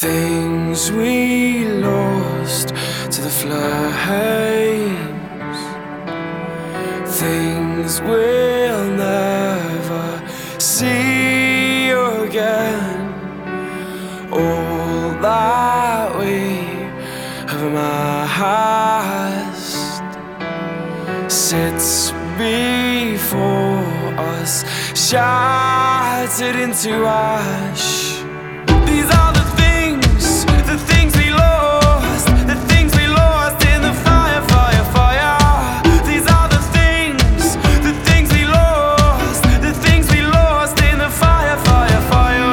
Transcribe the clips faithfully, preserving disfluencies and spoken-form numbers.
Things we lost to the flames, things we'll never see again. All that we have amassed sits before us, shattered into ash. These are the things, the things we lost, the things we lost in the fire, fire, fire. These are the things, the things we lost, the things we lost in the fire, fire, fire.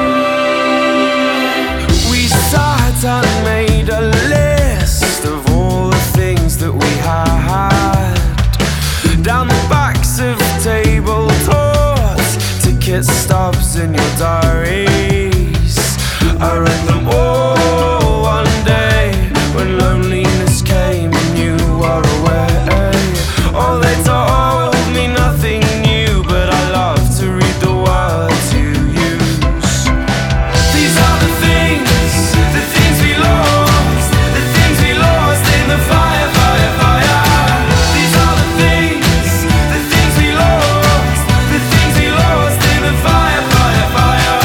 We sat and made a list of all the things that we had down the backs of tabletops, ticket stubs in your diary. I read them all one day when loneliness came and you were away. Oh, they told me nothing new, but I love to read the words you use. These are the things, the things we lost, the things we lost in the fire, fire, fire. These are the things, the things we lost, the things we lost in the fire, fire, fire.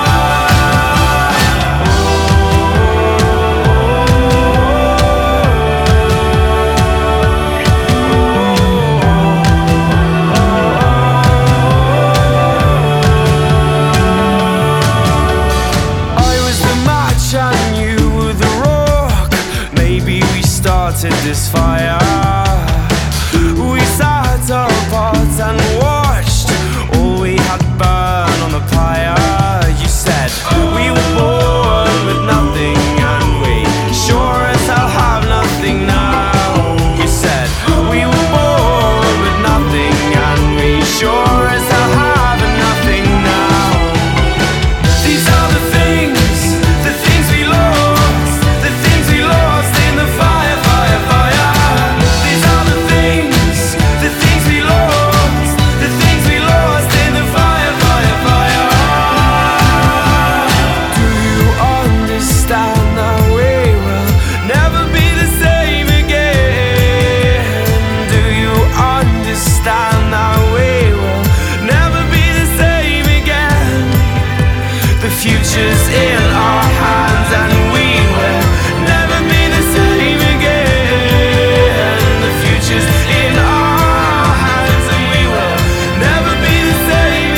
This fire, we sat apart and watched all we had burn on the pyre. You said we were born with nothing, and we sure as hell have nothing now. You said we were born with nothing, and we sure as hell have nothing now. These are the things, the things we lost, the things we lost in the fire. Future's in our hands and we will never be the same again. The future's in our hands and we will never be the same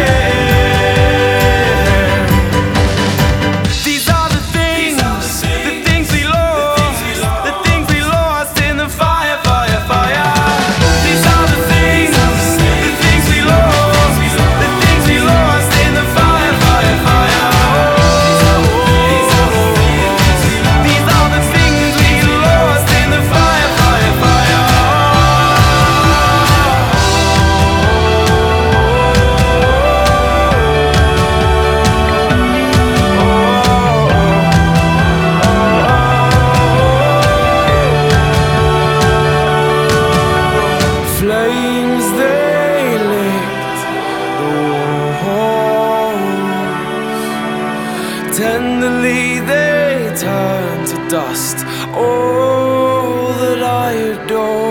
again. These are the things, the things we lost, the things we lost in the fire, fire, fire. These are the things, the things we lost, the things we lost in the fire, fire, fire. Flames, they licked the walls. Tenderly they turned to dust all that I adore.